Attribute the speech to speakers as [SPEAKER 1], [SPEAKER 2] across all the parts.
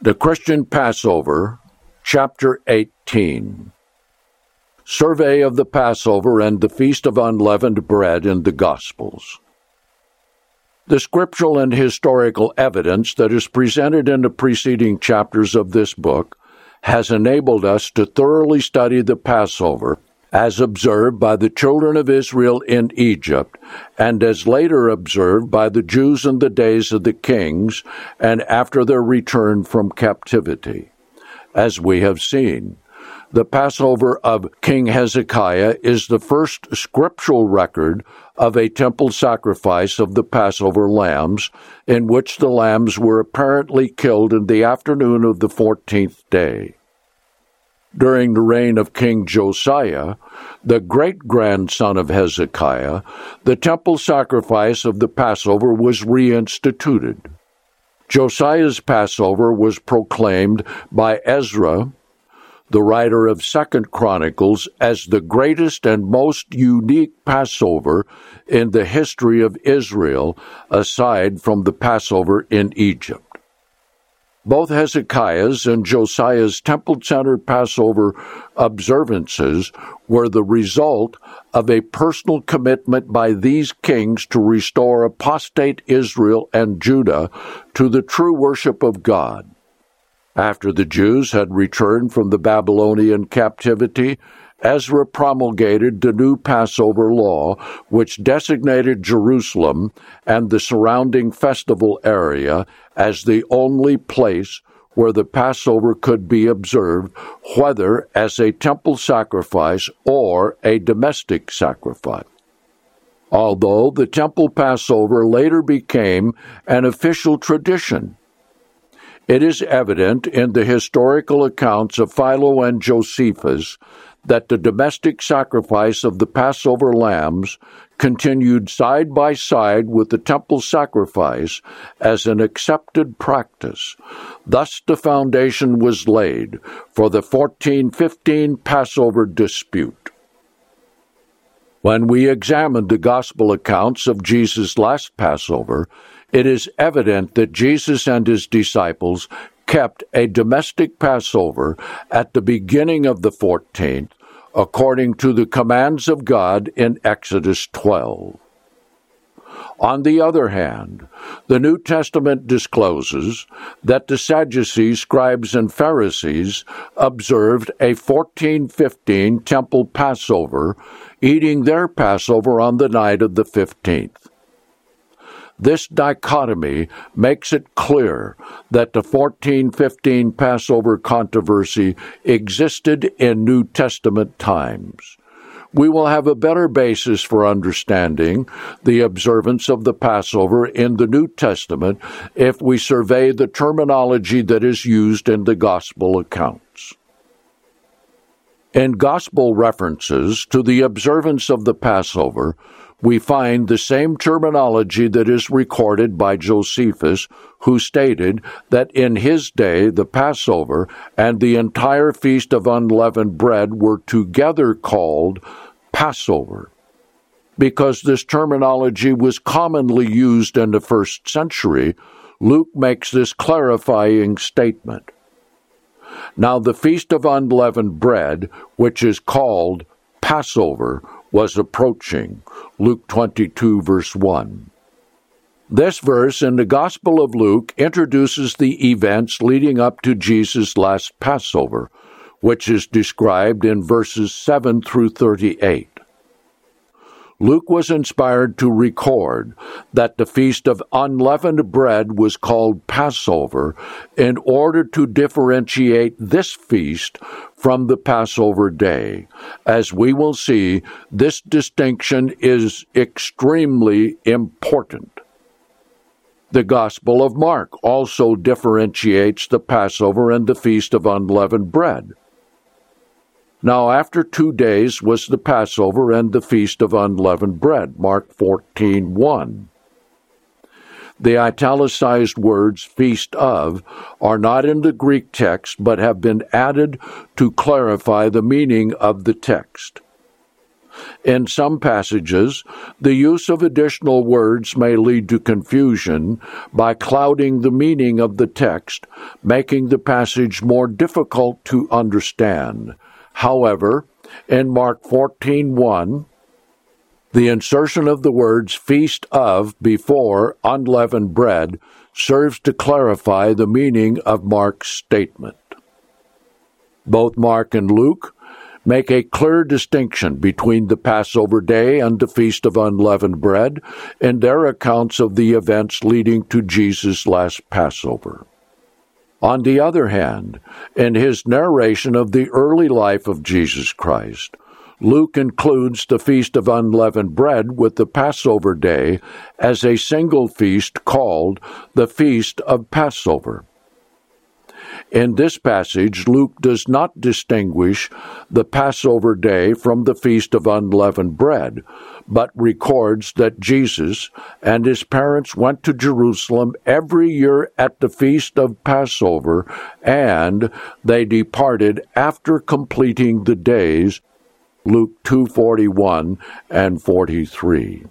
[SPEAKER 1] The Christian Passover, Chapter 18. Survey of the Passover and the Feast of Unleavened Bread in the Gospels. The scriptural and historical evidence that is presented in the preceding chapters of this book has enabled us to thoroughly study the Passover as observed by the children of Israel in Egypt, and as later observed by the Jews in the days of the kings and after their return from captivity. As we have seen, the Passover of King Hezekiah is the first scriptural record of a temple sacrifice of the Passover lambs, in which the lambs were apparently killed in the afternoon of the 14th day. During the reign of King Josiah, the great-grandson of Hezekiah, the temple sacrifice of the Passover was reinstituted. Josiah's Passover was proclaimed by Ezra, the writer of 2 Chronicles, as the greatest and most unique Passover in the history of Israel, aside from the Passover in Egypt. Both Hezekiah's and Josiah's temple-centered Passover observances were the result of a personal commitment by these kings to restore apostate Israel and Judah to the true worship of God. After the Jews had returned from the Babylonian captivity, Ezra promulgated the new Passover law, which designated Jerusalem and the surrounding festival area as the only place where the Passover could be observed, whether as a temple sacrifice or a domestic sacrifice. Although the temple Passover later became an official tradition, it is evident in the historical accounts of Philo and Josephus that the domestic sacrifice of the Passover lambs continued side by side with the temple sacrifice as an accepted practice. Thus the foundation was laid for the 1415 Passover dispute. When we examine the gospel accounts of Jesus' last Passover, it is evident that Jesus and his disciples kept a domestic Passover at the beginning of the 14th, according to the commands of God in Exodus 12. On the other hand, the New Testament discloses that the Sadducees, scribes, and Pharisees observed a 1415 temple Passover, eating their Passover on the night of the 15th. This dichotomy makes it clear that the 1415 Passover controversy existed in New Testament times. We will have a better basis for understanding the observance of the Passover in the New Testament if we survey the terminology that is used in the Gospel accounts. In Gospel references to the observance of the Passover, we find the same terminology that is recorded by Josephus, who stated that in his day the Passover and the entire Feast of Unleavened Bread were together called Passover. Because this terminology was commonly used in the first century, Luke makes this clarifying statement. Now the Feast of Unleavened Bread, which is called Passover, was approaching. Luke 22, verse 1. This verse in the Gospel of Luke introduces the events leading up to Jesus' last Passover, which is described in verses 7 through 38. Luke was inspired to record that the Feast of Unleavened Bread was called Passover in order to differentiate this feast from the Passover day. As we will see, this distinction is extremely important. The Gospel of Mark also differentiates the Passover and the Feast of Unleavened Bread. Now after 2 days was the Passover and the Feast of Unleavened Bread, Mark 14:1. The italicized words feast of are not in the Greek text but have been added to clarify the meaning of the text. In some passages, the use of additional words may lead to confusion by clouding the meaning of the text, making the passage more difficult to understand. However, in Mark 14:1, the insertion of the words feast of before unleavened bread serves to clarify the meaning of Mark's statement. Both Mark and Luke make a clear distinction between the Passover day and the Feast of Unleavened Bread in their accounts of the events leading to Jesus' last Passover. On the other hand, in his narration of the early life of Jesus Christ, Luke includes the Feast of Unleavened Bread with the Passover day as a single feast called the Feast of Passover. In this passage, Luke does not distinguish the Passover day from the Feast of Unleavened Bread, but records that Jesus and his parents went to Jerusalem every year at the Feast of Passover, and they departed after completing the days, Luke 2:41 and 43.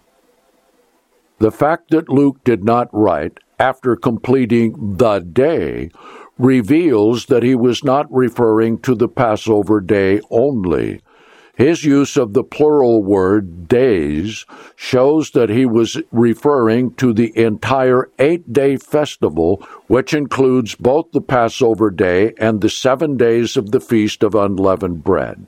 [SPEAKER 1] The fact that Luke did not write after completing the day reveals that he was not referring to the Passover day only. His use of the plural word days shows that he was referring to the entire 8-day festival, which includes both the Passover day and the 7 days of the Feast of Unleavened Bread.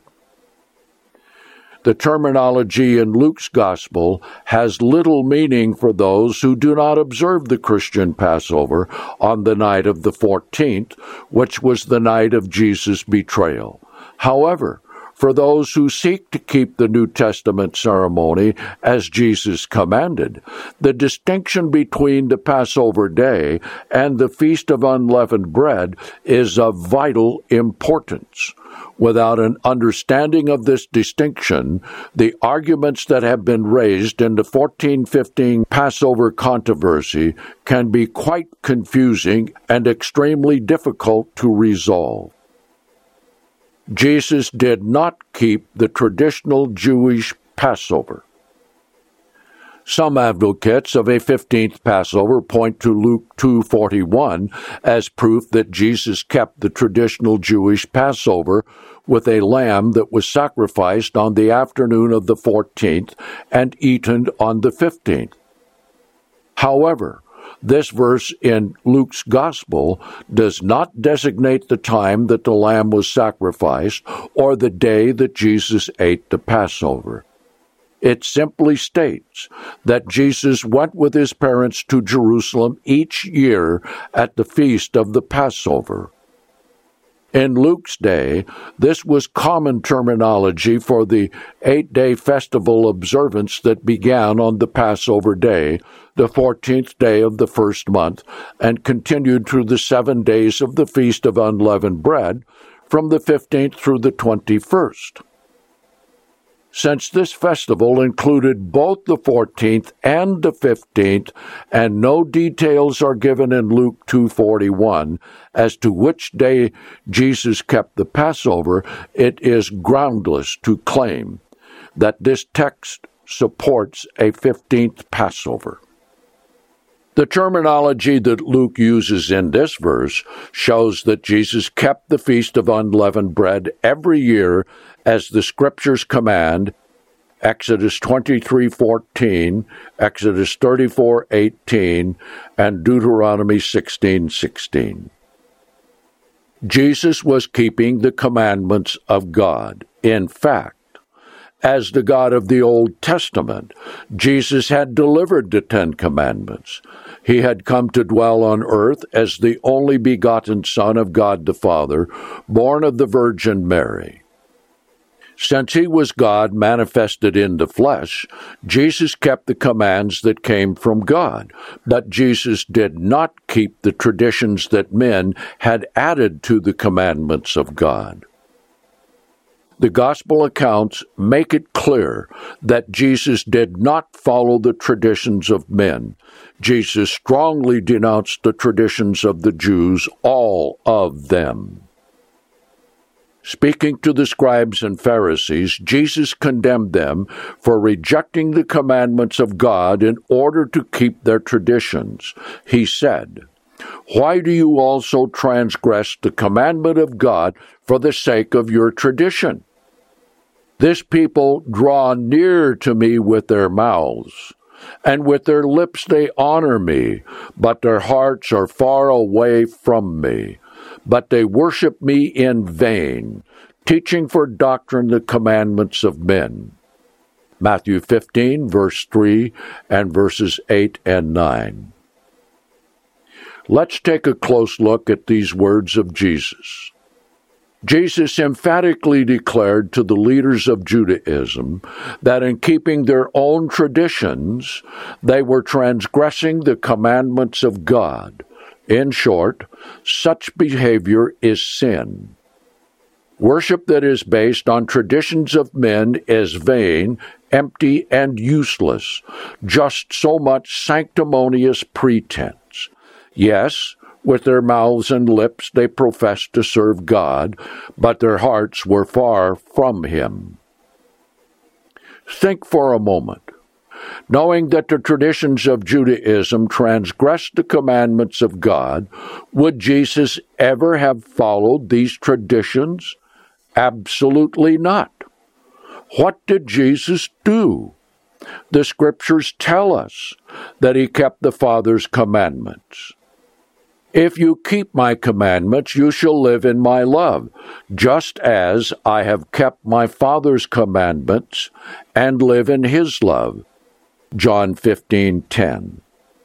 [SPEAKER 1] The terminology in Luke's Gospel has little meaning for those who do not observe the Christian Passover on the night of the 14th, which was the night of Jesus' betrayal. However, for those who seek to keep the New Testament ceremony as Jesus commanded, the distinction between the Passover day and the Feast of Unleavened Bread is of vital importance. Without an understanding of this distinction, the arguments that have been raised in the 1415 Passover controversy can be quite confusing and extremely difficult to resolve. Jesus did not keep the traditional Jewish Passover. Some advocates of a 15th Passover point to Luke 2:41 as proof that Jesus kept the traditional Jewish Passover with a lamb that was sacrificed on the afternoon of the 14th and eaten on the 15th. However, this verse in Luke's Gospel does not designate the time that the lamb was sacrificed or the day that Jesus ate the Passover. It simply states that Jesus went with his parents to Jerusalem each year at the feast of the Passover. In Luke's day, this was common terminology for the 8-day festival observance that began on the Passover day, the 14th day of the first month, and continued through the 7 days of the Feast of Unleavened Bread, from the 15th through the 21st. Since this festival included both the 14th and the 15th, and no details are given in Luke 2:41 as to which day Jesus kept the Passover, it is groundless to claim that this text supports a 15th Passover. The terminology that Luke uses in this verse shows that Jesus kept the Feast of Unleavened Bread every year as the Scriptures command, Exodus 23:14, Exodus 34:18, and Deuteronomy 16:16. Jesus was keeping the commandments of God. In fact, as the God of the Old Testament, Jesus had delivered the 10 Commandments. He had come to dwell on earth as the only begotten Son of God the Father, born of the Virgin Mary. Since he was God manifested in the flesh, Jesus kept the commands that came from God, but Jesus did not keep the traditions that men had added to the commandments of God. The Gospel accounts make it clear that Jesus did not follow the traditions of men. Jesus strongly denounced the traditions of the Jews, all of them. Speaking to the scribes and Pharisees, Jesus condemned them for rejecting the commandments of God in order to keep their traditions. He said, "Why do you also transgress the commandment of God for the sake of your tradition? This people draw near to me with their mouths, and with their lips they honor me, but their hearts are far away from me. But they worship me in vain, teaching for doctrine the commandments of men." Matthew 15, verse 3, and verses 8 and 9. Let's take a close look at these words of Jesus. Jesus emphatically declared to the leaders of Judaism that in keeping their own traditions, they were transgressing the commandments of God. In short, such behavior is sin. Worship that is based on traditions of men is vain, empty, and useless, just so much sanctimonious pretense. Yes, with their mouths and lips they professed to serve God, but their hearts were far from Him. Think for a moment. Knowing that the traditions of Judaism transgressed the commandments of God, would Jesus ever have followed these traditions? Absolutely not. What did Jesus do? The Scriptures tell us that He kept the Father's commandments. "If you keep my commandments, you shall live in my love, just as I have kept my Father's commandments and live in His love." John 15:10.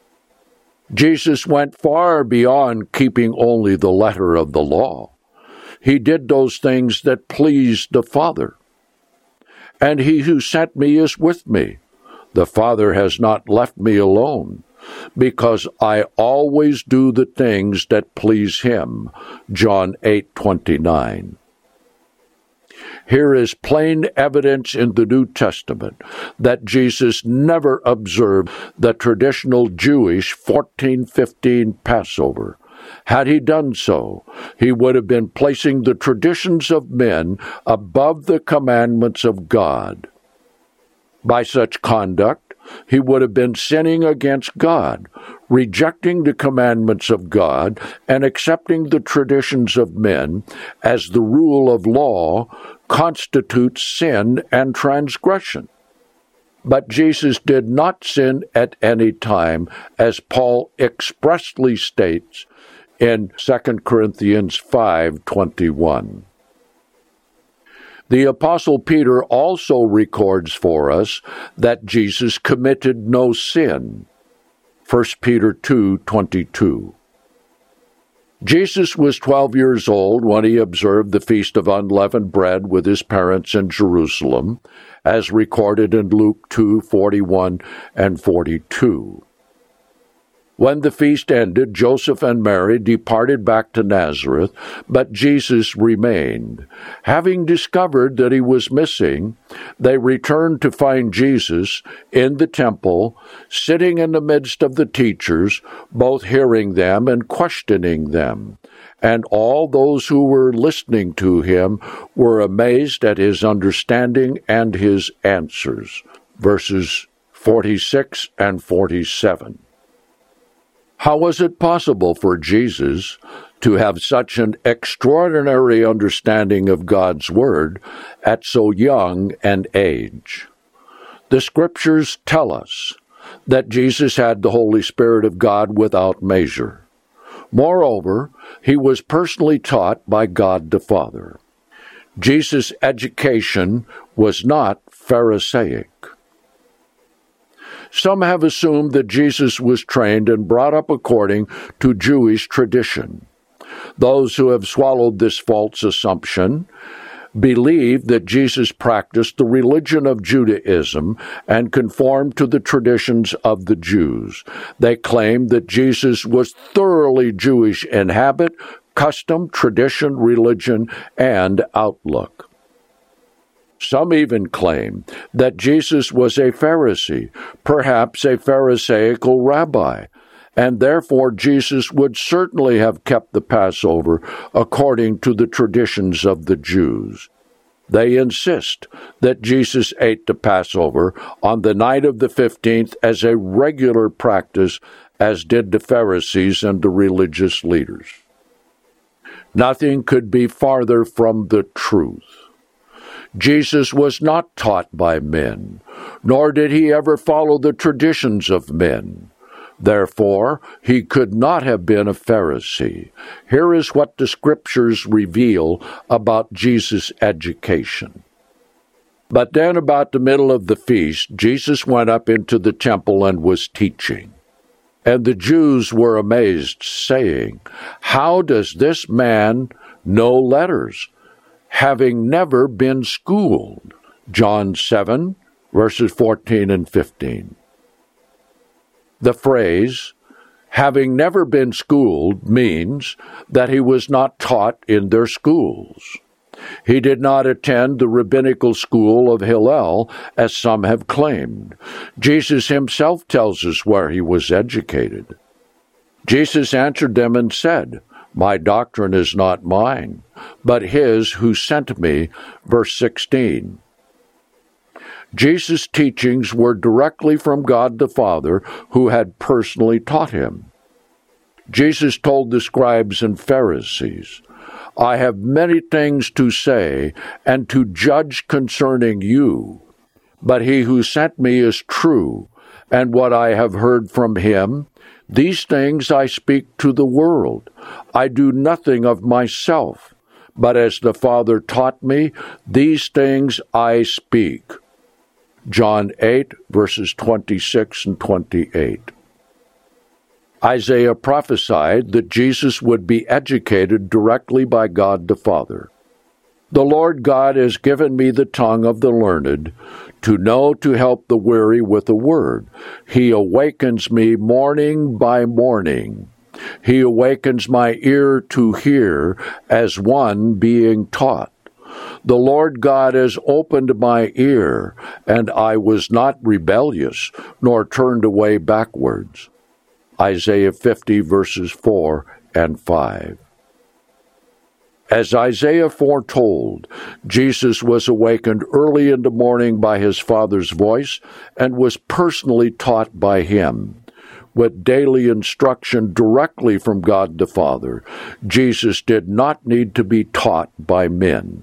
[SPEAKER 1] Jesus went far beyond keeping only the letter of the law. He did those things that pleased the Father. "And He who sent me is with me. The Father has not left me alone, because I always do the things that please Him." John 8:29. Here is plain evidence in the New Testament that Jesus never observed the traditional Jewish 14:15 Passover. Had He done so, He would have been placing the traditions of men above the commandments of God. By such conduct, He would have been sinning against God, rejecting the commandments of God, and accepting the traditions of men as the rule of law constitutes sin and transgression. But Jesus did not sin at any time, as Paul expressly states in 2 Corinthians 5:21. The Apostle Peter also records for us that Jesus committed no sin. 1 Peter 2:22. Jesus was 12 years old when He observed the Feast of Unleavened Bread with His parents in Jerusalem, as recorded in Luke 2:41 and 42. When the feast ended, Joseph and Mary departed back to Nazareth, but Jesus remained. Having discovered that He was missing, they returned to find Jesus in the temple, sitting in the midst of the teachers, both hearing them and questioning them. And all those who were listening to Him were amazed at His understanding and His answers. Verses 46 and 47. How was it possible for Jesus to have such an extraordinary understanding of God's Word at so young an age? The Scriptures tell us that Jesus had the Holy Spirit of God without measure. Moreover, He was personally taught by God the Father. Jesus' education was not Pharisaic. Some have assumed that Jesus was trained and brought up according to Jewish tradition. Those who have swallowed this false assumption believe that Jesus practiced the religion of Judaism and conformed to the traditions of the Jews. They claim that Jesus was thoroughly Jewish in habit, custom, tradition, religion, and outlook. Some even claim that Jesus was a Pharisee, perhaps a Pharisaical rabbi, and therefore Jesus would certainly have kept the Passover according to the traditions of the Jews. They insist that Jesus ate the Passover on the night of the 15th as a regular practice, as did the Pharisees and the religious leaders. Nothing could be farther from the truth. Jesus was not taught by men, nor did he ever follow the traditions of men. Therefore, he could not have been a Pharisee. Here is what the Scriptures reveal about Jesus' education. But then about the middle of the feast, Jesus went up into the temple and was teaching. And the Jews were amazed, saying, "How does this man know letters, having never been schooled?" John 7, verses 14 and 15. The phrase, "having never been schooled," means that he was not taught in their schools. He did not attend the rabbinical school of Hillel, as some have claimed. Jesus himself tells us where he was educated. Jesus answered them and said, "My doctrine is not mine, but his who sent me." Verse 16. Jesus' teachings were directly from God the Father, who had personally taught him. Jesus told the scribes and Pharisees, "I have many things to say and to judge concerning you, but he who sent me is true, and what I have heard from him, these things I speak to the world. I do nothing of myself, but as the Father taught me, these things I speak." John 8, verses 26 and 28. Isaiah prophesied that Jesus would be educated directly by God the Father. "The Lord God has given me the tongue of the learned, to know to help the weary with a word. He awakens me morning by morning. He awakens my ear to hear as one being taught. The Lord God has opened my ear, and I was not rebellious, nor turned away backwards." Isaiah 50, verses 4 and 5. As Isaiah foretold, Jesus was awakened early in the morning by his Father's voice and was personally taught by him. With daily instruction directly from God the Father, Jesus did not need to be taught by men.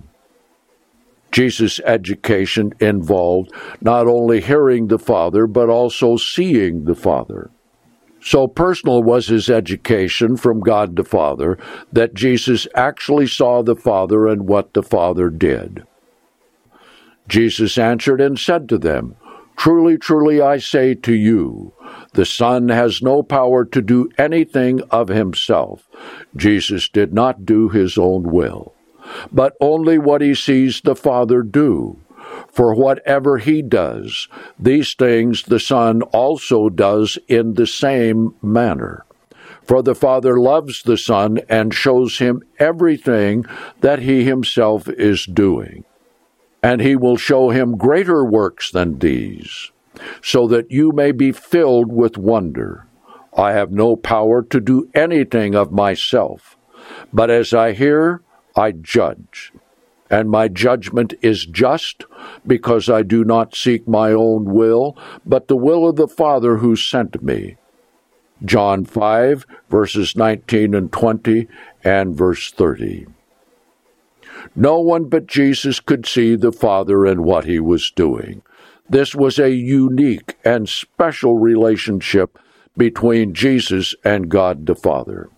[SPEAKER 1] Jesus' education involved not only hearing the Father, but also seeing the Father. So personal was his education from God the Father that Jesus actually saw the Father and what the Father did. Jesus answered and said to them, "Truly, truly, I say to you, the Son has no power to do anything of himself." Jesus did not do his own will, but only what he sees the Father do. For whatever he does, these things the Son also does in the same manner. For the Father loves the Son and shows him everything that he himself is doing. And he will show him greater works than these, so that you may be filled with wonder. I have no power to do anything of myself, but as I hear, I judge. And my judgment is just, because I do not seek my own will, but the will of the Father who sent me. John 5, verses 19 and 20, and verse 30. No one but Jesus could see the Father and what he was doing. This was a unique and special relationship between Jesus and God the Father.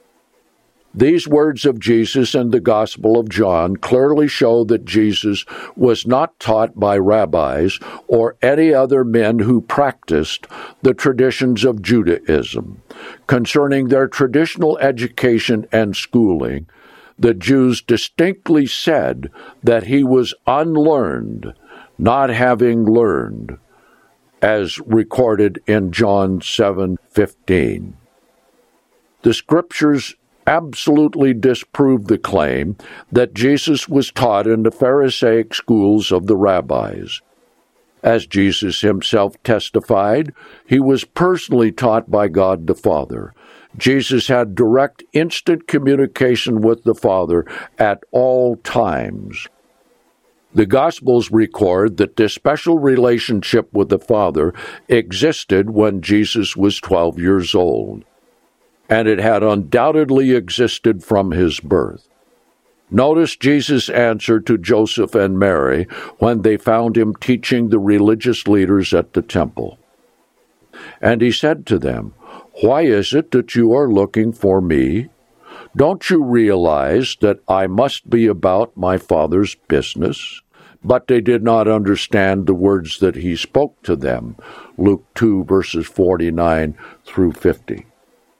[SPEAKER 1] These words of Jesus in the Gospel of John clearly show that Jesus was not taught by rabbis or any other men who practiced the traditions of Judaism. Concerning their traditional education and schooling, the Jews distinctly said that he was unlearned, not having learned, as recorded in John 7:15. The Scriptures absolutely disprove the claim that Jesus was taught in the Pharisaic schools of the rabbis. As Jesus himself testified, he was personally taught by God the Father. Jesus had direct, instant communication with the Father at all times. The Gospels record that this special relationship with the Father existed when Jesus was 12 years old, and it had undoubtedly existed from his birth. Notice Jesus' answer to Joseph and Mary when they found him teaching the religious leaders at the temple. And he said to them, "Why is it that you are looking for me? Don't you realize that I must be about my Father's business?" But they did not understand the words that he spoke to them. Luke 2, verses 49 through 50.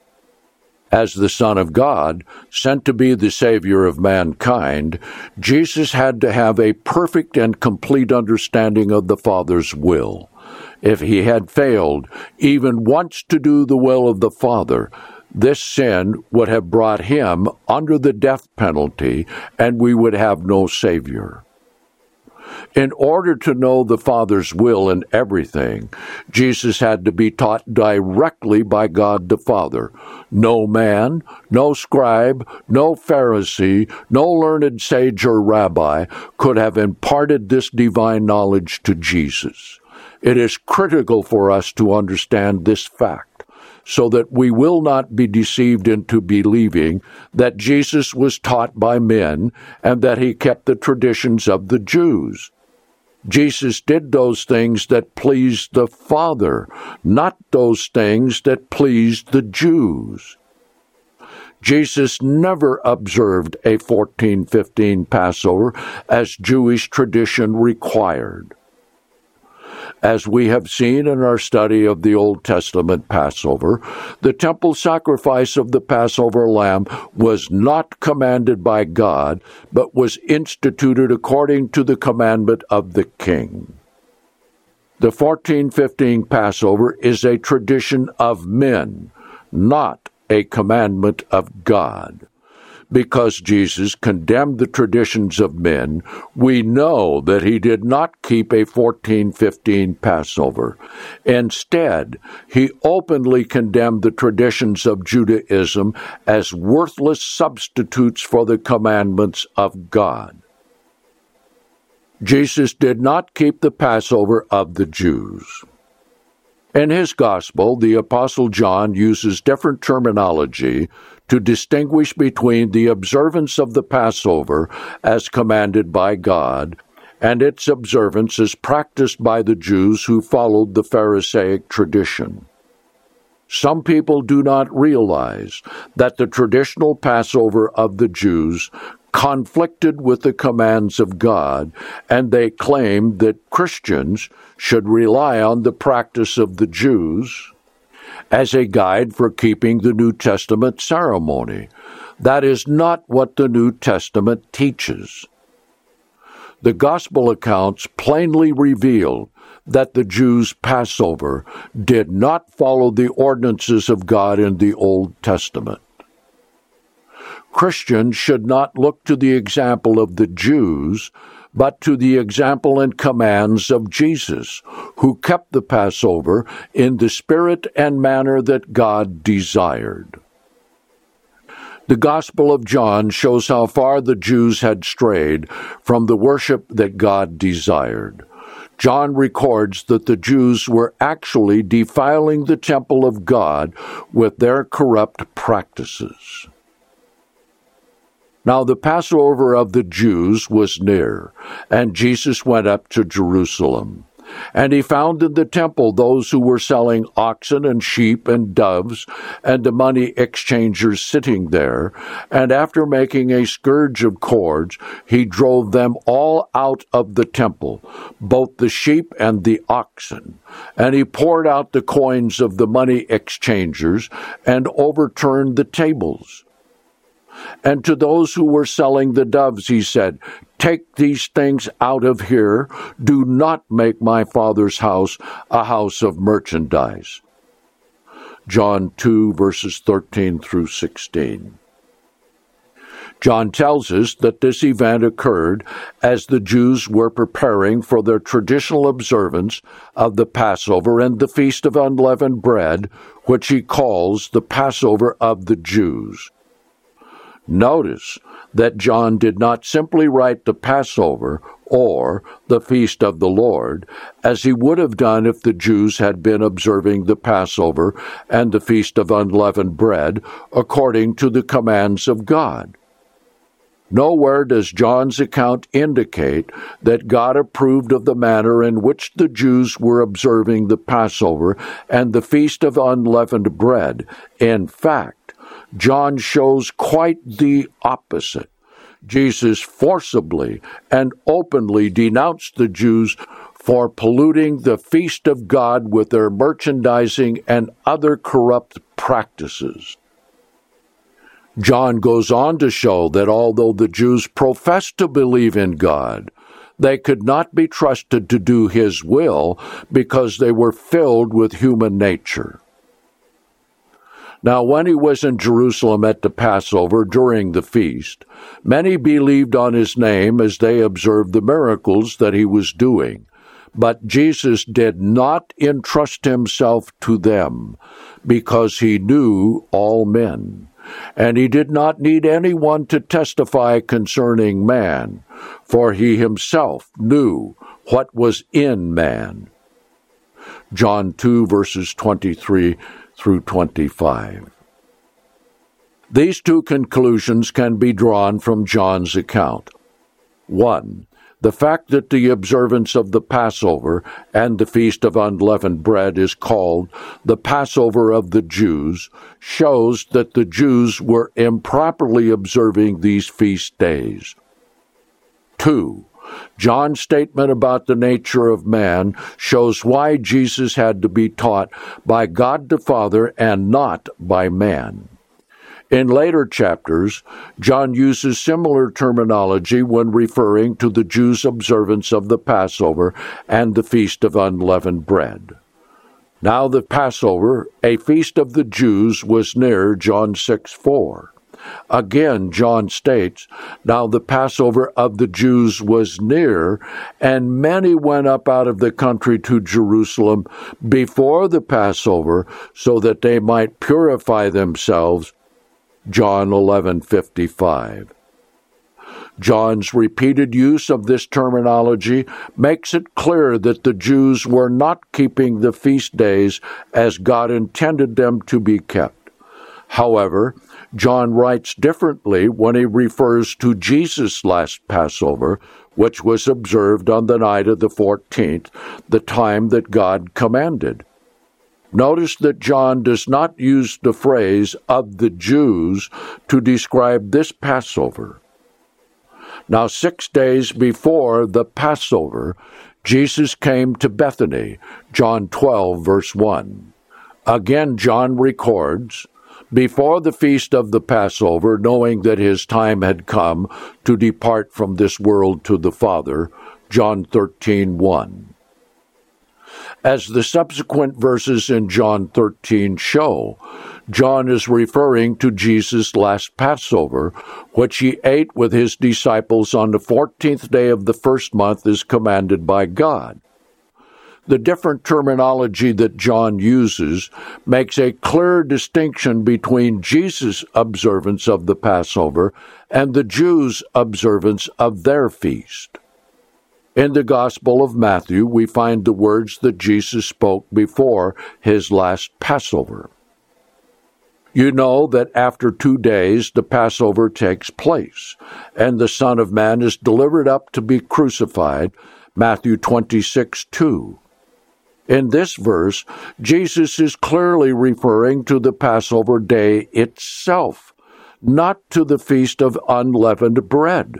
[SPEAKER 1] As the Son of God, sent to be the Savior of mankind, Jesus had to have a perfect and complete understanding of the Father's will. If he had failed even once to do the will of the Father, this sin would have brought him under the death penalty, and we would have no Savior. In order to know the Father's will in everything, Jesus had to be taught directly by God the Father. No man, no scribe, no Pharisee, no learned sage or rabbi could have imparted this divine knowledge to Jesus. It is critical for us to understand this fact, so that we will not be deceived into believing that Jesus was taught by men and that he kept the traditions of the Jews. Jesus did those things that pleased the Father, not those things that pleased the Jews. Jesus never observed a 14:15 Passover as Jewish tradition required. As we have seen in our study of the Old Testament Passover, the temple sacrifice of the Passover lamb was not commanded by God, but was instituted according to the commandment of the king. The 14:15 Passover is a tradition of men, not a commandment of God. Because Jesus condemned the traditions of men, we know that he did not keep a 14:15 Passover. Instead, he openly condemned the traditions of Judaism as worthless substitutes for the commandments of God. Jesus did not keep the Passover of the Jews. In his Gospel, the Apostle John uses different terminology to distinguish between the observance of the Passover as commanded by God and its observance as practiced by the Jews who followed the Pharisaic tradition. Some people do not realize that the traditional Passover of the Jews conflicted with the commands of God, and they claim that Christians should rely on the practice of the Jews as a guide for keeping the New Testament ceremony. That is not what the New Testament teaches. The Gospel accounts plainly reveal that the Jews' Passover did not follow the ordinances of God in the Old Testament. Christians should not look to the example of the Jews, but to the example and commands of Jesus, who kept the Passover in the spirit and manner that God desired. The Gospel of John shows how far the Jews had strayed from the worship that God desired. John records that the Jews were actually defiling the temple of God with their corrupt practices. Now the Passover of the Jews was near, and Jesus went up to Jerusalem. And he found in the temple those who were selling oxen and sheep and doves, and the money exchangers sitting there. And after making a scourge of cords, he drove them all out of the temple, both the sheep and the oxen. And he poured out the coins of the money exchangers, and overturned the tables. And to those who were selling the doves he said, "Take these things out of here. Do not make my Father's house a house of merchandise." John 2, verses 13 through 16. John tells us that this event occurred as the Jews were preparing for their traditional observance of the Passover and the Feast of Unleavened Bread, which he calls the Passover of the Jews. Notice that John did not simply write the Passover or the Feast of the Lord, as he would have done if the Jews had been observing the Passover and the Feast of Unleavened Bread according to the commands of God. Nowhere does John's account indicate that God approved of the manner in which the Jews were observing the Passover and the Feast of Unleavened Bread. In fact, John shows quite the opposite. Jesus forcibly and openly denounced the Jews for polluting the feast of God with their merchandising and other corrupt practices. John goes on to show that although the Jews professed to believe in God, they could not be trusted to do His will because they were filled with human nature. Now, when he was in Jerusalem at the Passover during the feast, many believed on his name as they observed the miracles that he was doing. But Jesus did not entrust himself to them because he knew all men. And he did not need anyone to testify concerning man, for he himself knew what was in man. John 2, verses 23 through 25. These two conclusions can be drawn from John's account. 1. The fact that the observance of the Passover and the Feast of Unleavened Bread is called the Passover of the Jews shows that the Jews were improperly observing these feast days. 2. John's statement about the nature of man shows why Jesus had to be taught by God the Father and not by man. In later chapters, John uses similar terminology when referring to the Jews' observance of the Passover and the Feast of Unleavened Bread. Now the Passover, a feast of the Jews, was near, John 6:4. Again, John states, now the Passover of the Jews was near, and many went up out of the country to Jerusalem before the Passover, so that they might purify themselves. John 11:55. John's repeated use of this terminology makes it clear that the Jews were not keeping the feast days as God intended them to be kept. However, John writes differently when he refers to Jesus' last Passover, which was observed on the night of the 14th, the time that God commanded. Notice that John does not use the phrase of the Jews to describe this Passover. Now, 6 days before the Passover, Jesus came to Bethany, John 12, verse 1. Again, John records, before the feast of the Passover, knowing that his time had come to depart from this world to the Father, John 13:1. As the subsequent verses in John 13 show, John is referring to Jesus' last Passover, which he ate with his disciples on the 14th day of the first month as commanded by God. The different terminology that John uses makes a clear distinction between Jesus' observance of the Passover and the Jews' observance of their feast. In the Gospel of Matthew, we find the words that Jesus spoke before his last Passover. You know that after 2 days the Passover takes place, and the Son of Man is delivered up to be crucified, Matthew 26:2. In this verse, Jesus is clearly referring to the Passover day itself, not to the Feast of Unleavened Bread.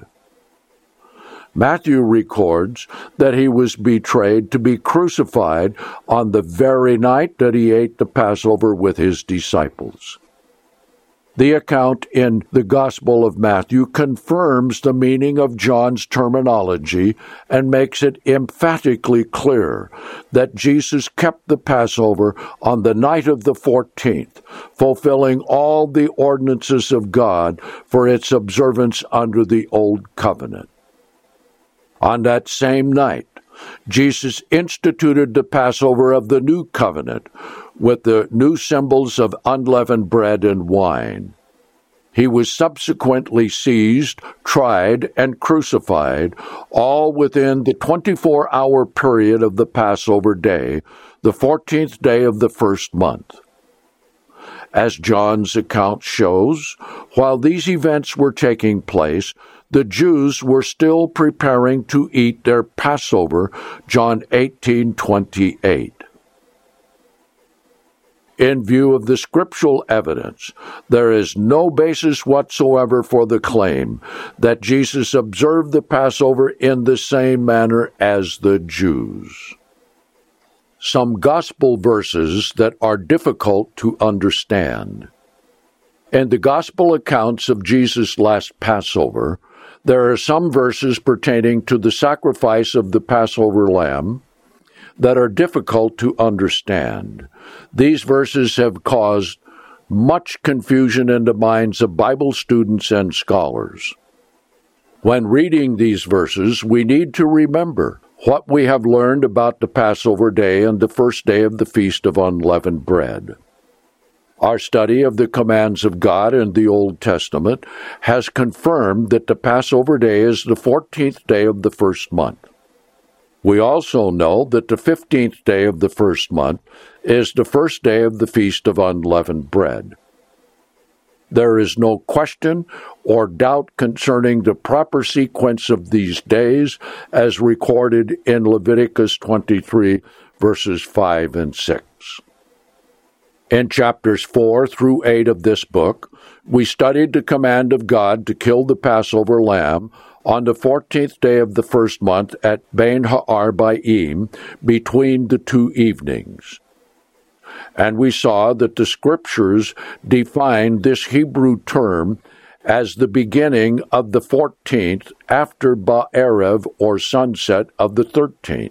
[SPEAKER 1] Matthew records that he was betrayed to be crucified on the very night that he ate the Passover with his disciples. The account in the Gospel of Matthew confirms the meaning of John's terminology and makes it emphatically clear that Jesus kept the Passover on the night of the 14th, fulfilling all the ordinances of God for its observance under the Old Covenant. On that same night, Jesus instituted the Passover of the New Covenant with the new symbols of unleavened bread and wine. He was subsequently seized, tried, and crucified, all within the 24-hour period of the Passover day, the 14th day of the first month. As John's account shows, while these events were taking place, the Jews were still preparing to eat their Passover, John 18:28. In view of the scriptural evidence, there is no basis whatsoever for the claim that Jesus observed the Passover in the same manner as the Jews. Some gospel verses that are difficult to understand. In the gospel accounts of Jesus' last Passover, there are some verses pertaining to the sacrifice of the Passover lamb that are difficult to understand. These verses have caused much confusion in the minds of Bible students and scholars. When reading these verses, we need to remember what we have learned about the Passover day and the first day of the Feast of Unleavened Bread. Our study of the commands of God in the Old Testament has confirmed that the Passover day is the 14th day of the first month. We also know that the 15th day of the first month is the first day of the Feast of Unleavened Bread. There is no question or doubt concerning the proper sequence of these days as recorded in Leviticus 23, verses 5 and 6. In chapters 4 through 8 of this book, we studied the command of God to kill the Passover lamb on the 14th day of the first month at Bein Ha'arbaim, between the two evenings. And we saw that the Scriptures define this Hebrew term as the beginning of the 14th after Ba'erev, or sunset, of the 13th.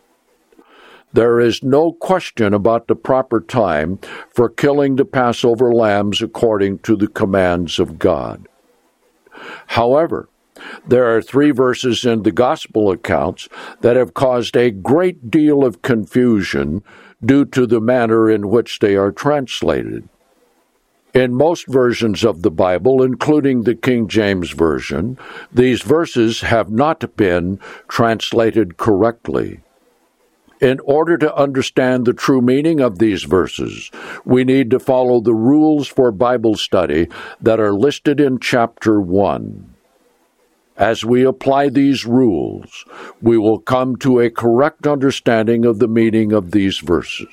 [SPEAKER 1] There is no question about the proper time for killing the Passover lambs according to the commands of God. However, there are 3 verses in the Gospel accounts that have caused a great deal of confusion due to the manner in which they are translated. In most versions of the Bible, including the King James Version, these verses have not been translated correctly. In order to understand the true meaning of these verses, we need to follow the rules for Bible study that are listed in chapter 1. As we apply these rules, we will come to a correct understanding of the meaning of these verses.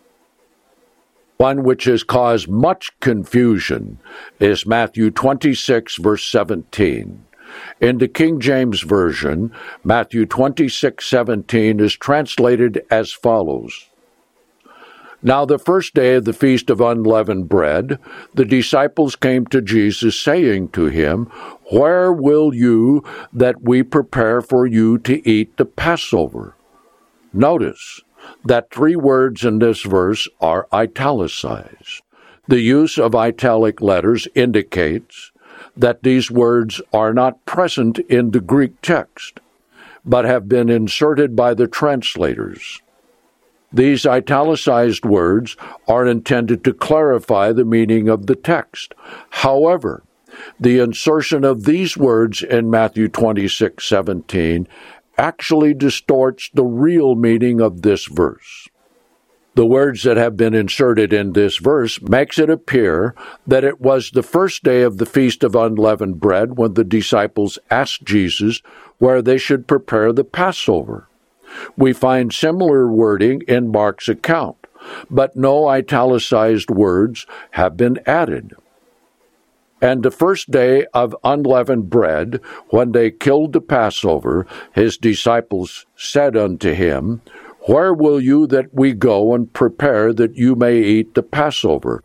[SPEAKER 1] One which has caused much confusion is Matthew 26, verse 17. In the King James Version, Matthew 26:17 is translated as follows. Now the first day of the Feast of Unleavened Bread, the disciples came to Jesus, saying to him, Where will you that we prepare for you to eat the Passover? Notice that 3 words in this verse are italicized. The use of italic letters indicates that these words are not present in the Greek text, but have been inserted by the translators. These italicized words are intended to clarify the meaning of the text. However, the insertion of these words in Matthew 26:17 actually distorts the real meaning of this verse. The words that have been inserted in this verse makes it appear that it was the first day of the Feast of Unleavened Bread when the disciples asked Jesus where they should prepare the Passover. We find similar wording in Mark's account, but no italicized words have been added. And the first day of unleavened bread, when they killed the Passover, his disciples said unto him, Where will you that we go and prepare that you may eat the Passover?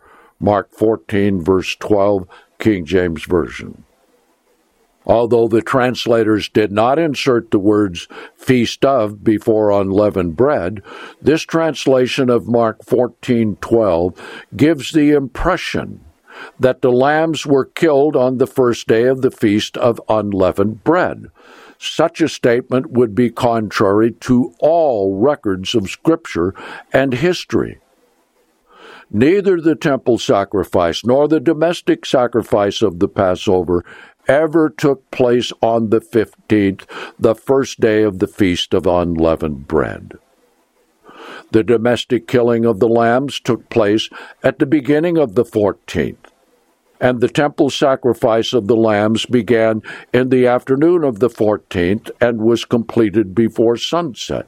[SPEAKER 1] Mark 14, verse 12, King James Version. Although the translators did not insert the words feast of before unleavened bread, this translation of Mark 14:12 gives the impression that the lambs were killed on the first day of the feast of unleavened bread. Such a statement would be contrary to all records of Scripture and history. Neither the temple sacrifice nor the domestic sacrifice of the Passover ever took place on the 15th, the first day of the Feast of Unleavened Bread. The domestic killing of the lambs took place at the beginning of the 14th, and the temple sacrifice of the lambs began in the afternoon of the 14th and was completed before sunset.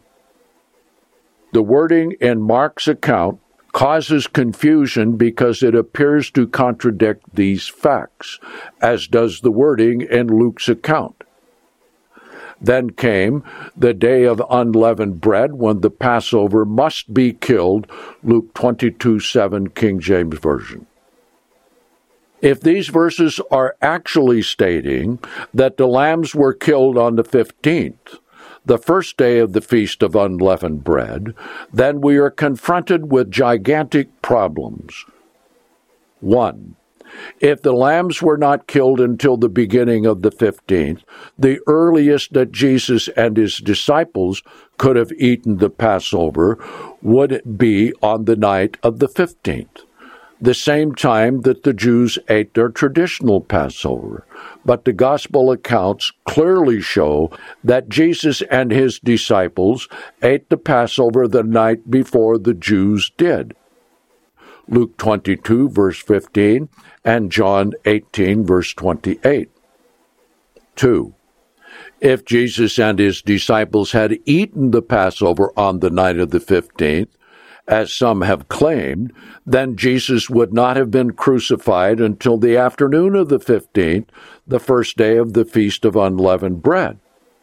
[SPEAKER 1] The wording in Mark's account causes confusion because it appears to contradict these facts, as does the wording in Luke's account. Then came the day of unleavened bread, when the Passover must be killed, Luke 22:7, King James Version. If these verses are actually stating that the lambs were killed on the 15th, the first day of the Feast of Unleavened Bread, then we are confronted with gigantic problems. 1. If the lambs were not killed until the beginning of the 15th, the earliest that Jesus and his disciples could have eaten the Passover would be on the night of the 15th, the same time that the Jews ate their traditional Passover. But the Gospel accounts clearly show that Jesus and his disciples ate the Passover the night before the Jews did. Luke 22, verse 15, and John 18, verse 28. 2. If Jesus and his disciples had eaten the Passover on the night of the 15th, as some have claimed, then Jesus would not have been crucified until the afternoon of the 15th, the first day of the Feast of Unleavened Bread.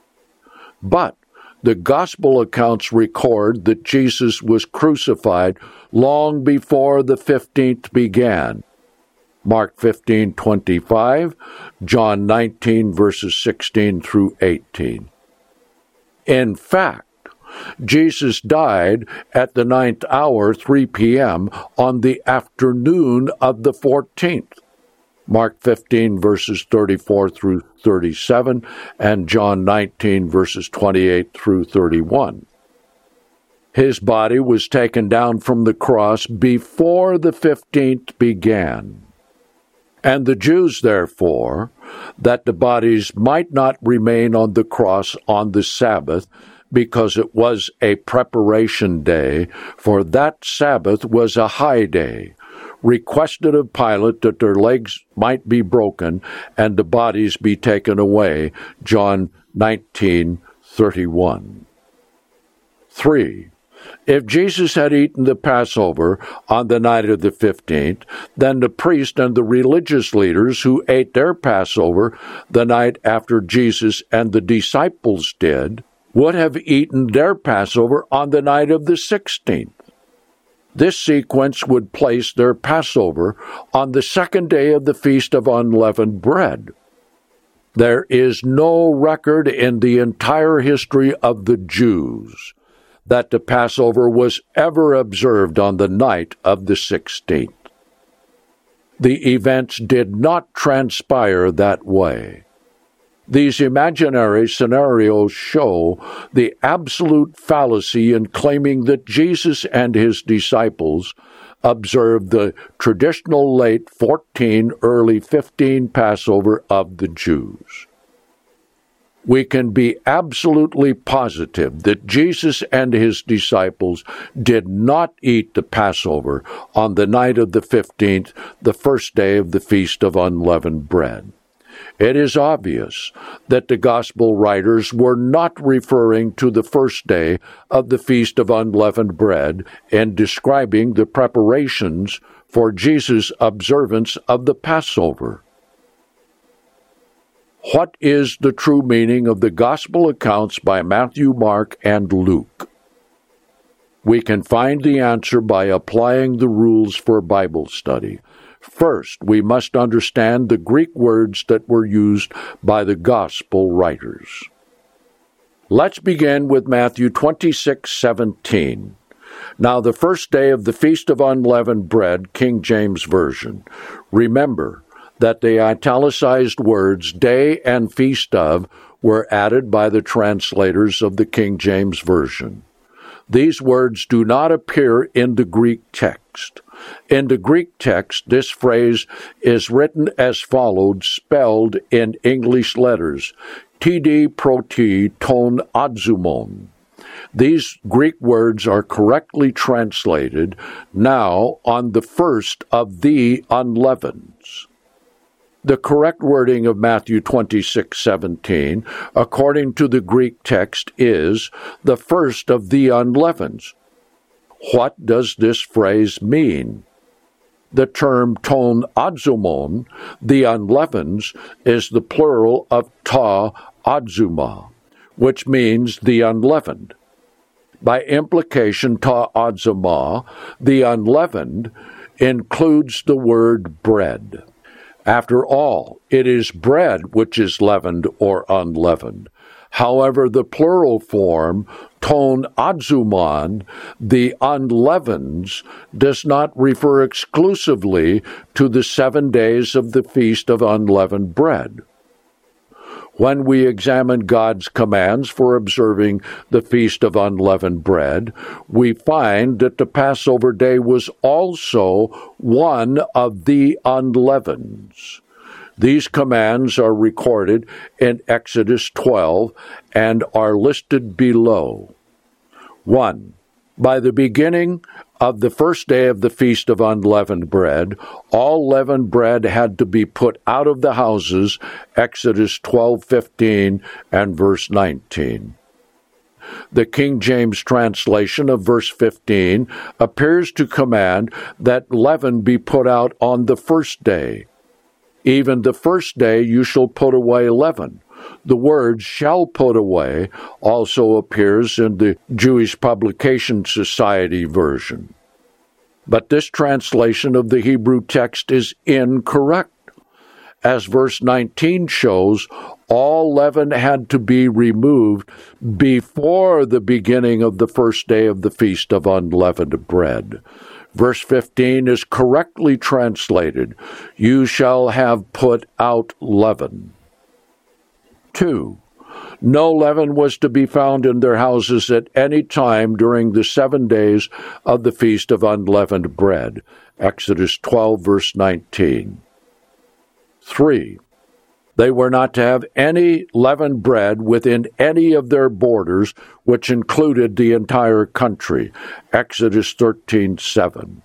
[SPEAKER 1] But the Gospel accounts record that Jesus was crucified long before the 15th began. Mark 15:25, John 19, verses 16 through 18. In fact, Jesus died at the 9th hour, 3 p.m., on the afternoon of the 14th. Mark 15, verses 34 through 37, and John 19, verses 28 through 31. His body was taken down from the cross before the 15th began. And the Jews, therefore, that the bodies might not remain on the cross on the Sabbath, because it was a preparation day, for that Sabbath was a high day, requested of Pilate that their legs might be broken and the bodies be taken away. John 19:31. 3. If Jesus had eaten the Passover on the night of the 15th, then the priest and the religious leaders who ate their Passover the night after Jesus and the disciples did would have eaten their Passover on the night of the 16th. This sequence would place their Passover on the second day of the Feast of Unleavened Bread. There is no record in the entire history of the Jews that the Passover was ever observed on the night of the 16th. The events did not transpire that way. These imaginary scenarios show the absolute fallacy in claiming that Jesus and his disciples observed the traditional late 14, early 15 Passover of the Jews. We can be absolutely positive that Jesus and his disciples did not eat the Passover on the night of the 15th, the first day of the Feast of Unleavened Bread. It is obvious that the Gospel writers were not referring to the first day of the Feast of Unleavened Bread in describing the preparations for Jesus' observance of the Passover. What is the true meaning of the Gospel accounts by Matthew, Mark, and Luke? We can find the answer by applying the rules for Bible study. First, we must understand the Greek words that were used by the Gospel writers. Let's begin with Matthew 26:17. Now the first day of the Feast of Unleavened Bread, King James Version. Remember that the italicized words day and feast of were added by the translators of the King James Version. These words do not appear in the Greek text. In the Greek text, this phrase is written as followed, spelled in English letters, TD proti ton adzumon. These Greek words are correctly translated, now on the first of the unleavens. The correct wording of Matthew 26:17, according to the Greek text, is the first of the unleavens. What does this phrase mean? The term ton adzumon, the unleavens, is the plural of ta adzuma, which means the unleavened. By implication, ta adzuma, the unleavened, includes the word bread. After all, it is bread which is leavened or unleavened. However, the plural form, ton adzumon, the unleavens, does not refer exclusively to the 7 days of the Feast of Unleavened Bread. When we examine God's commands for observing the Feast of Unleavened Bread, we find that the Passover day was also one of the unleavens. These commands are recorded in Exodus 12 and are listed below. 1. By the beginning of the first day of the Feast of Unleavened Bread, all leavened bread had to be put out of the houses, Exodus 12:15 and verse 19. The King James translation of verse 15 appears to command that leaven be put out on the first day. Even the first day you shall put away leaven. The word shall put away also appears in the Jewish Publication Society version. But this translation of the Hebrew text is incorrect. As verse 19 shows, all leaven had to be removed before the beginning of the first day of the Feast of Unleavened Bread. Verse 15 is correctly translated, "You shall have put out leaven." 2. No leaven was to be found in their houses at any time during the 7 days of the Feast of Unleavened Bread. Exodus 12, verse 19. 3. They were not to have any leavened bread within any of their borders, which included the entire country. Exodus 13:7.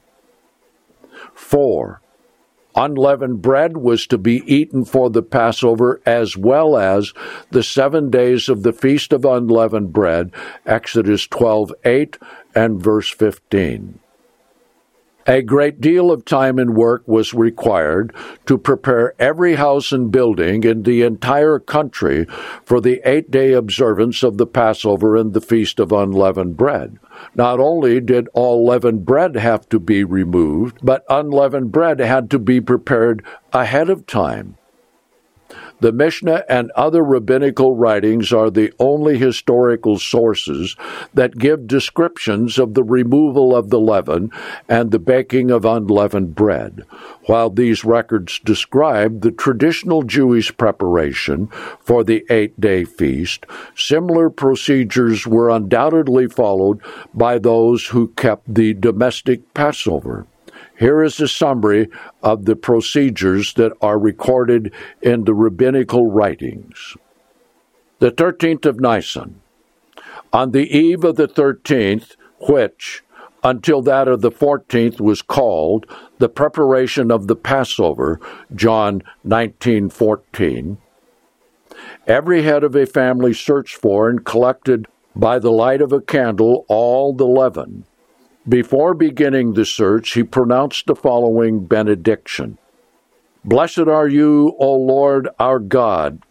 [SPEAKER 1] 4. Unleavened bread was to be eaten for the Passover as well as the 7 days of the Feast of Unleavened Bread, Exodus 12:8 and verse 15. A great deal of time and work was required to prepare every house and building in the entire country for the 8-day observance of the Passover and the Feast of Unleavened Bread. Not only did all leavened bread have to be removed, but unleavened bread had to be prepared ahead of time. The Mishnah and other rabbinical writings are the only historical sources that give descriptions of the removal of the leaven and the baking of unleavened bread. While these records describe the traditional Jewish preparation for the 8-day feast, similar procedures were undoubtedly followed by those who kept the domestic Passover. Here is a summary of the procedures that are recorded in the rabbinical writings. The 13th of Nisan. On the eve of the 13th, which, until that of the 14th, was called the preparation of the Passover, John 19:14, every head of a family searched for and collected by the light of a candle all the leaven. Before beginning the search, he pronounced the following benediction. Blessed are you, O Lord our God,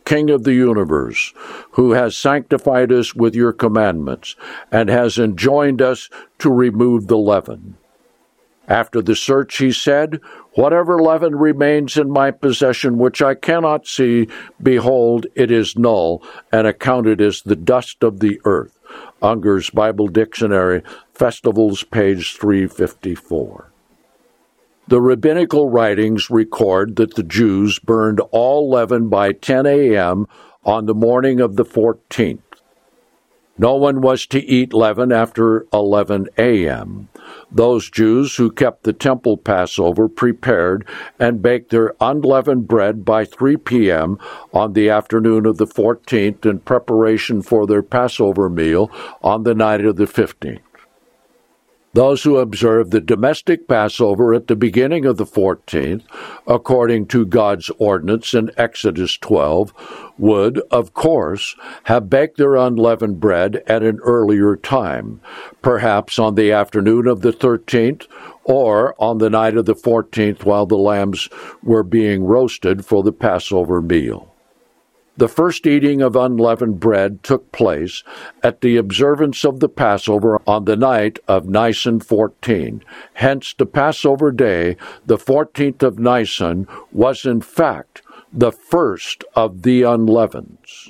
[SPEAKER 1] King of the universe, who has sanctified us with your commandments, and has enjoined us to remove the leaven. After the search, he said, Whatever leaven remains in my possession which I cannot see, behold, it is null, and accounted as the dust of the earth. Unger's Bible Dictionary, Festivals, page 354. The rabbinical writings record that the Jews burned all leaven by 10 a.m. on the morning of the 14th. No one was to eat leaven after 11 a.m. Those Jews who kept the temple Passover prepared and baked their unleavened bread by 3 p.m. on the afternoon of the 14th in preparation for their Passover meal on the night of the 15th. Those who observed the domestic Passover at the beginning of the 14th, according to God's ordinance in Exodus 12, would, of course, have baked their unleavened bread at an earlier time, perhaps on the afternoon of the 13th, or on the night of the 14th while the lambs were being roasted for the Passover meal. The first eating of unleavened bread took place at the observance of the Passover on the night of Nisan 14. Hence, the Passover day, the 14th of Nisan, was in fact the first of the unleavens.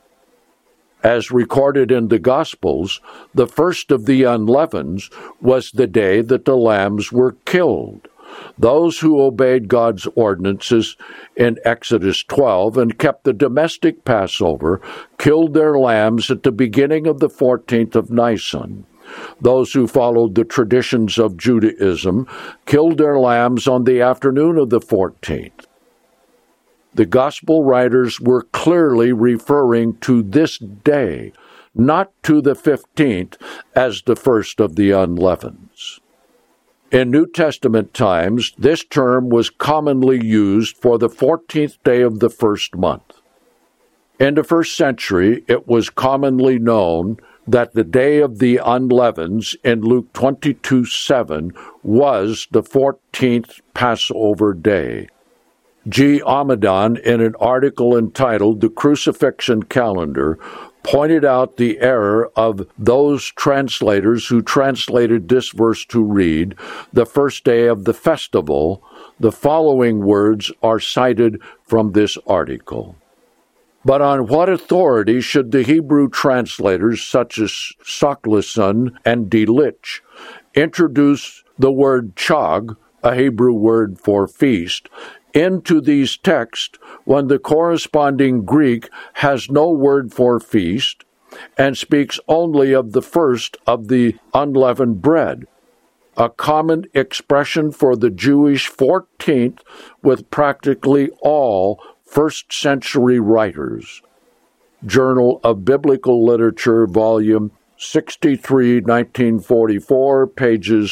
[SPEAKER 1] As recorded in the Gospels, the first of the unleavens was the day that the lambs were killed. Those who obeyed God's ordinances in Exodus 12 and kept the domestic Passover killed their lambs at the beginning of the 14th of Nisan. Those who followed the traditions of Judaism killed their lambs on the afternoon of the 14th. The Gospel writers were clearly referring to this day, not to the 15th as the first of the unleavens. In New Testament times, this term was commonly used for the 14th day of the first month. In the first century, it was commonly known that the day of the unleavens in Luke 22:7 was the 14th Passover day. G. Amadon, in an article entitled The Crucifixion Calendar, pointed out the error of those translators who translated this verse to read, the first day of the festival. The following words are cited from this article. But on what authority should the Hebrew translators, such as Sakluson and Delitzsch, introduce the word chag, a Hebrew word for feast, into these texts when the corresponding Greek has no word for feast and speaks only of the first of the unleavened bread, a common expression for the Jewish 14th with practically all first-century writers. Journal of Biblical Literature, Volume 63, 1944, pages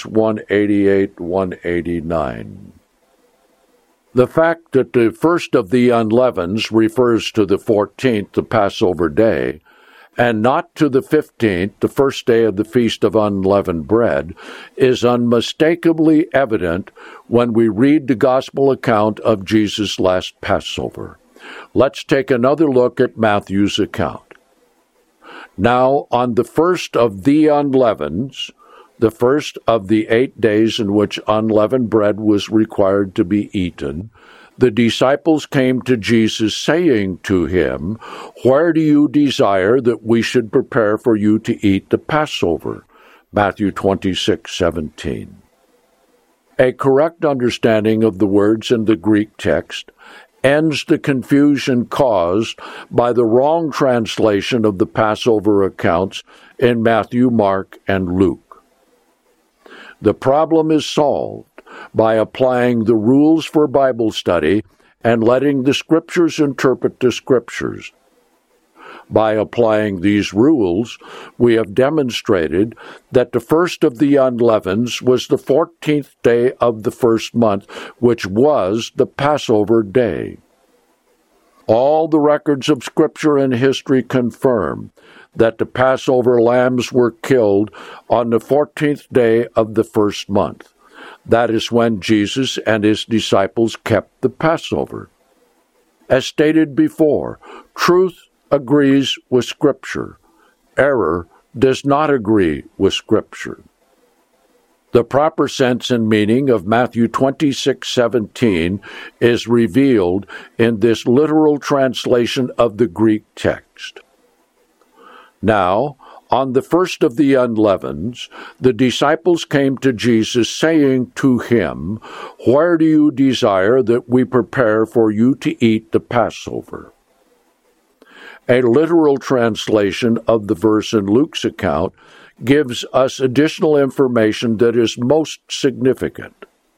[SPEAKER 1] 188-189. The fact that the first of the unleavens refers to the 14th, the Passover day, and not to the 15th, the first day of the Feast of Unleavened Bread, is unmistakably evident when we read the Gospel account of Jesus' last Passover. Let's take another look at Matthew's account. Now, on the first of the unleavens, the first of the 8 days in which unleavened bread was required to be eaten, the disciples came to Jesus, saying to him, Where do you desire that we should prepare for you to eat the Passover? Matthew 26:17. A correct understanding of the words in the Greek text ends the confusion caused by the wrong translation of the Passover accounts in Matthew, Mark, and Luke. The problem is solved by applying the rules for Bible study and letting the Scriptures interpret the Scriptures. By applying these rules, we have demonstrated that the first of the unleavens was the 14th day of the first month, which was the Passover day. All the records of Scripture and history confirm that the Passover lambs were killed on the 14th day of the first month. That is when Jesus and his disciples kept the Passover. As stated before, truth agrees with Scripture. Error does not agree with Scripture. The proper sense and meaning of Matthew 26:17 is revealed in this literal translation of the Greek text. Now, on the first of the unleavens, the disciples came to Jesus, saying to him, "Where do you desire that we prepare for you to eat the Passover?" A literal translation of the verse in Luke's account gives us additional information that is most significant.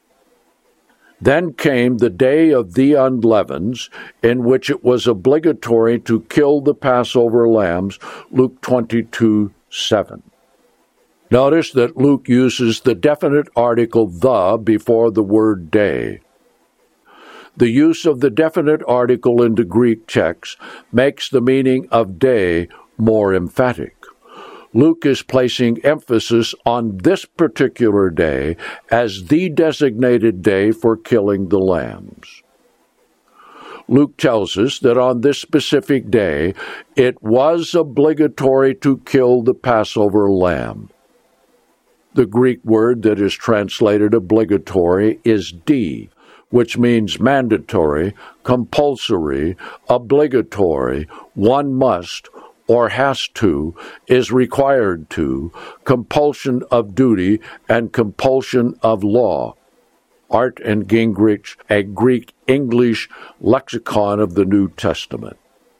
[SPEAKER 1] Then came the day of the unleavens, in which it was obligatory to kill the Passover lambs, Luke 22:7. Notice that Luke uses the definite article "the" before the word "day." The use of the definite article in the Greek text makes the meaning of day more emphatic. Luke is placing emphasis on this particular day as the designated day for killing the lambs. Luke tells us that on this specific day, it was obligatory to kill the Passover lamb. The Greek word that is translated obligatory is di, which means mandatory, compulsory, obligatory, one must, or has to, is required to, compulsion of duty, and compulsion of law. Art and Gingrich, a Greek-English lexicon of the New Testament.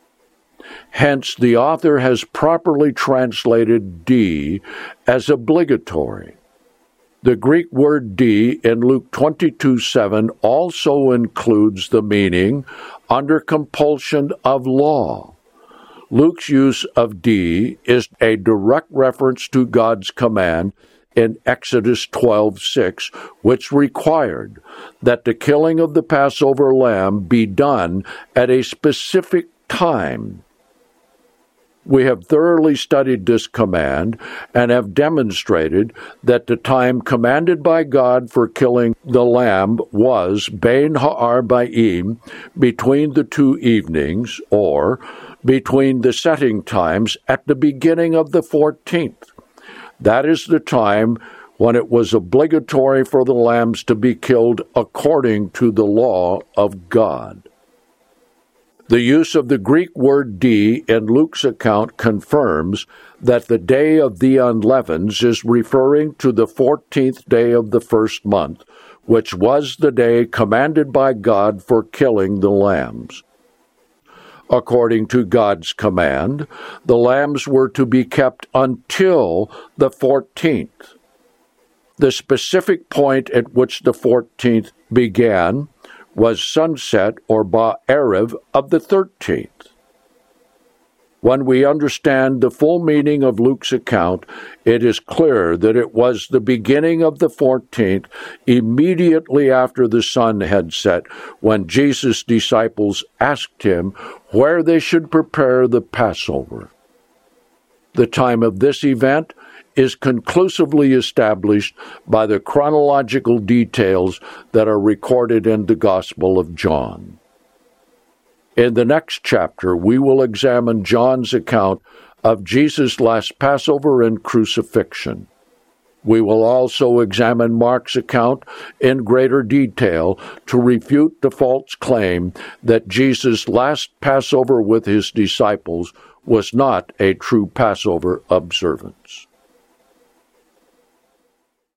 [SPEAKER 1] Hence, the author has properly translated di as obligatory. The Greek word di in Luke 22:7 also includes the meaning under compulsion of law. Luke's use of di is a direct reference to God's command in Exodus 12:6, which required that the killing of the Passover lamb be done at a specific time. We have thoroughly studied this command and have demonstrated that the time commanded by God for killing the lamb was Bein Ha'arba'im, between the two evenings, or between the setting times at the beginning of the 14th. That is the time when it was obligatory for the lambs to be killed according to the law of God. The use of the Greek word di in Luke's account confirms that the day of the unleavens is referring to the 14th day of the first month, which was the day commanded by God for killing the lambs. According to God's command, the lambs were to be kept until the 14th. The specific point at which the 14th began was sunset or Ba'erev of the 13th. When we understand the full meaning of Luke's account, it is clear that it was the beginning of the 14th, immediately after the sun had set, when Jesus' disciples asked him where they should prepare the Passover. The time of this event is conclusively established by the chronological details that are recorded in the Gospel of John. In the next chapter, we will examine John's account of Jesus' last Passover and crucifixion. We will also examine Mark's account in greater detail to refute the false claim that Jesus' last Passover with his disciples was not a true Passover observance.